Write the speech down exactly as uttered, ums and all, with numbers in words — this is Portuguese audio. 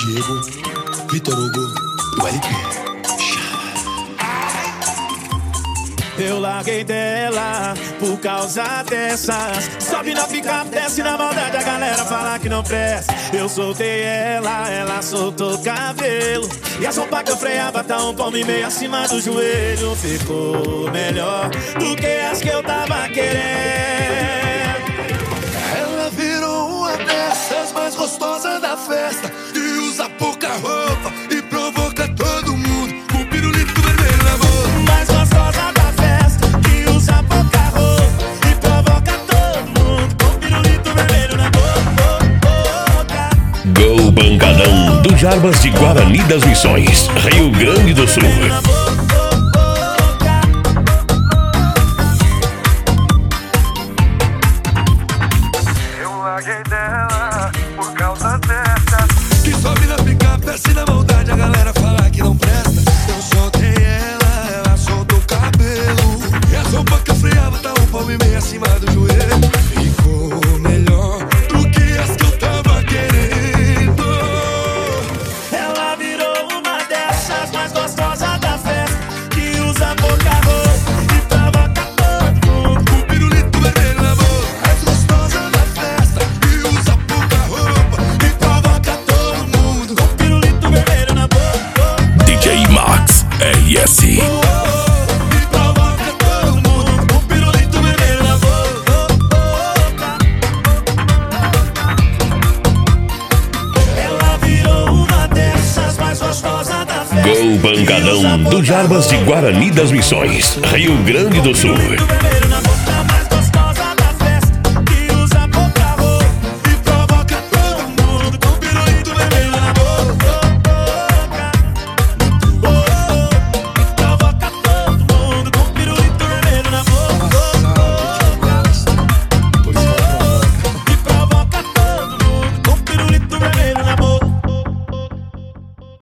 Diego, Vitor Hugo, o L P. Eu larguei dela por causa dessas. Sobe na picape, desce na maldade, a galera fala que não presta. Eu soltei ela, ela soltou cabelo. E a roupa que eu freava tá um palmo e meio acima do joelho. Ficou melhor do que as que eu tava querendo. Ela virou uma dessas mais gostosas da festa, e usa pouca roupa e provoca todo mundo com pirulito vermelho na boca. Mais gostosa da festa, que usa pouca roupa e provoca todo mundo com pirulito vermelho na boca. Gol Pancadão do Jarbas de Guarani das Missões, Rio Grande do Sul. Larguei dela por causa dessa, que sobe na picape, desce na maldade, a galera fala que não presta. Eu soltei ela, ela soltou o cabelo. E a roupa que eu freava tá um palmo e meio acima do joelho. Ficou melhor do que as que eu tava querendo. Ela virou uma dessas mais gostosas da festa, que usa pouca roupa e provoca todo mundo com pirulito vermelho na boca. Mais gostosa da festa, que usa pouca roupa e provoca todo mundo com pirulito vermelho na boca. D J Max R S. E provoca todo mundo com pirulito vermelho na boca. Ela virou uma dessas mais gostosas da festa. Gol Pancadão do Jarbas de Guarani das Missões, Rio Grande do Sul. Vermelho